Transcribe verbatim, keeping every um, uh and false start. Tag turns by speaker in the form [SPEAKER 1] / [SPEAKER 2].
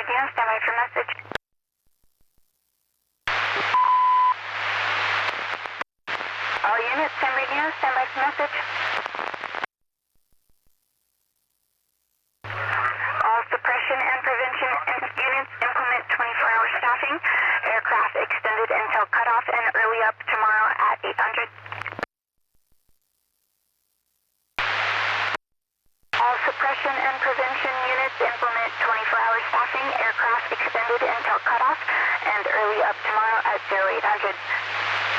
[SPEAKER 1] radio, stand by for message. All units, Sam radio, stand by for message. All suppression and prevention units implement twenty-four hour staffing. Aircraft extended until cutoff and early up tomorrow at eight hundred. All suppression and prevention units implement twenty-four hour staffing. Aircraft extended until cutoff and early up tomorrow at zero eight hundred.